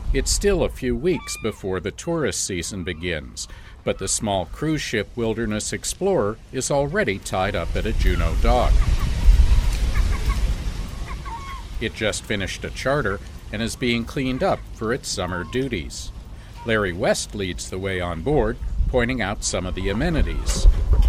It's still a few weeks before the tourist season begins, but the small cruise ship Wilderness Explorer is already tied up at a Juneau dock. It just finished a charter and is being cleaned up for its summer duties. Larry West leads the way on board, pointing out some of the amenities.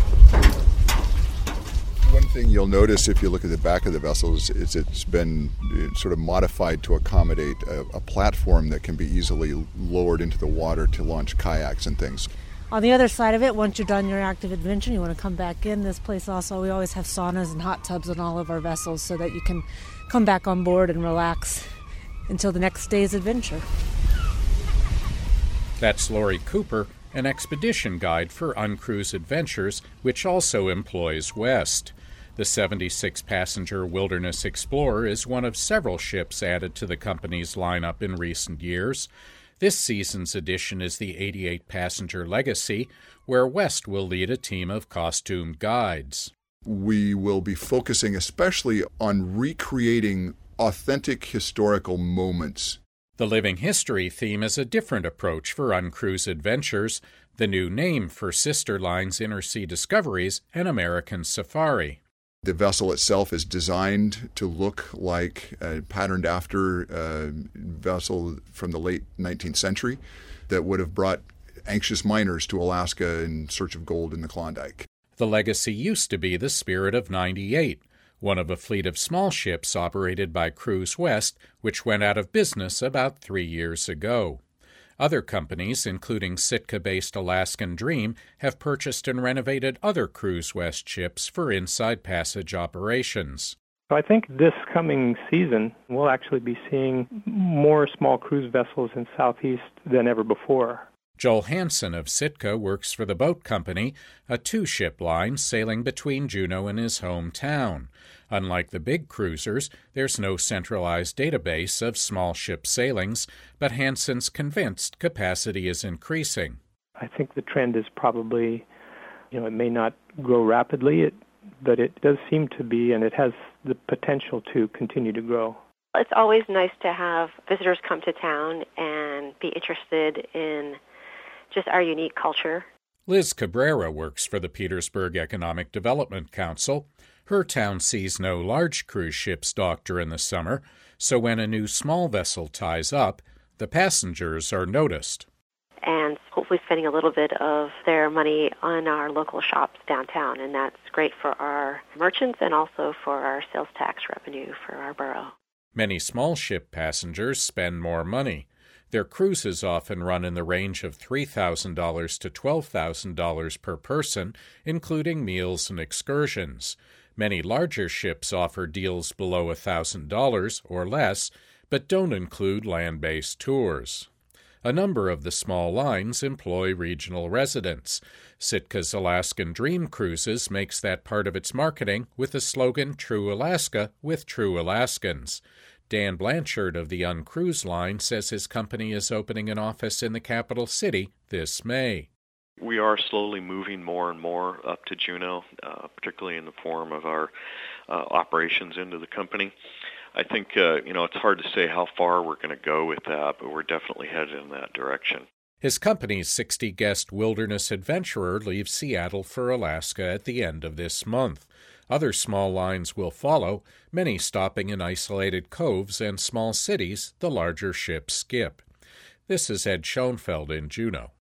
One thing you'll notice if you look at the back of the vessel is it's been sort of modified to accommodate a platform that can be easily lowered into the water to launch kayaks and things. On the other side of it, once you're done your active adventure, you want to come back in. This place also, we always have saunas and hot tubs on all of our vessels so that you can come back on board and relax until the next day's adventure. That's Lori Cooper, an expedition guide for Uncruise Adventures, which also employs West. The 76-passenger Wilderness Explorer is one of several ships added to the company's lineup in recent years. This season's edition is the 88-passenger Legacy, where West will lead a team of costumed guides. We will be focusing especially on recreating authentic historical moments. The Living History theme is a different approach for Uncruise Adventures, the new name for Sister Line's Innersea Discoveries and American Safari. The vessel itself is designed to look like, patterned after a vessel from the late 19th century that would have brought anxious miners to Alaska in search of gold in the Klondike. The Legacy used to be the Spirit of 98, one of a fleet of small ships operated by Cruise West, which went out of business about 3 years ago. Other companies, including Sitka-based Alaskan Dream, have purchased and renovated other Cruise West ships for inside passage operations. I think this coming season, we'll actually be seeing more small cruise vessels in Southeast than ever before. Joel Hansen of Sitka works for the Boat Company, a two-ship line sailing between Juneau and his hometown. Unlike the big cruisers, there's no centralized database of small ship sailings, but Hansen's convinced capacity is increasing. I think the trend is probably, it may not grow rapidly, but it does seem to be, and it has the potential to continue to grow. It's always nice to have visitors come to town and be interested in just our unique culture. Liz Cabrera works for the Petersburg Economic Development Council. Her town sees no large cruise ships dock during the summer, so when a new small vessel ties up, the passengers are noticed. And hopefully spending a little bit of their money on our local shops downtown, and that's great for our merchants and also for our sales tax revenue for our borough. Many small ship passengers spend more money. Their cruises often run in the range of $3,000 to $12,000 per person, including meals and excursions. Many larger ships offer deals below $1,000 or less, but don't include land-based tours. A number of the small lines employ regional residents. Sitka's Alaskan Dream Cruises makes that part of its marketing with the slogan True Alaska with True Alaskans. Dan Blanchard of the Uncruise line says his company is opening an office in the capital city this May. We are slowly moving more and more up to Juneau, particularly in the form of our operations into the company. I think, it's hard to say how far we're going to go with that, but we're definitely headed in that direction. His company's 60-guest Wilderness Adventurer leaves Seattle for Alaska at the end of this month. Other small lines will follow, many stopping in isolated coves and small cities the larger ships skip. This is Ed Schoenfeld in Juneau.